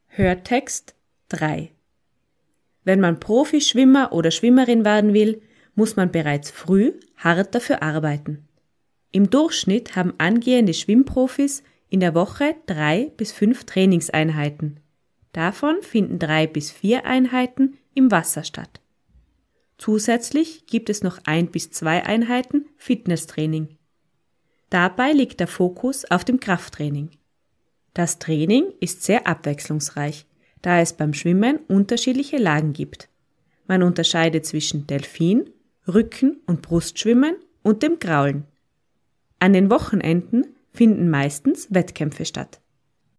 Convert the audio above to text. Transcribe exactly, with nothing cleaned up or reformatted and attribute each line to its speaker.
Speaker 1: Hörtext drei. Wenn man Profischwimmer oder Schwimmerin werden will, muss man bereits früh hart dafür arbeiten. Im Durchschnitt haben angehende Schwimmprofis in der Woche drei bis fünf Trainingseinheiten. Davon finden drei bis vier Einheiten im Wasser statt. Zusätzlich gibt es noch ein bis zwei Einheiten Fitnesstraining. Dabei liegt der Fokus auf dem Krafttraining. Das Training ist sehr abwechslungsreich, da es beim Schwimmen unterschiedliche Lagen gibt. Man unterscheidet zwischen Delfin, Rücken- und Brustschwimmen und dem Kraulen. An den Wochenenden finden meistens Wettkämpfe statt.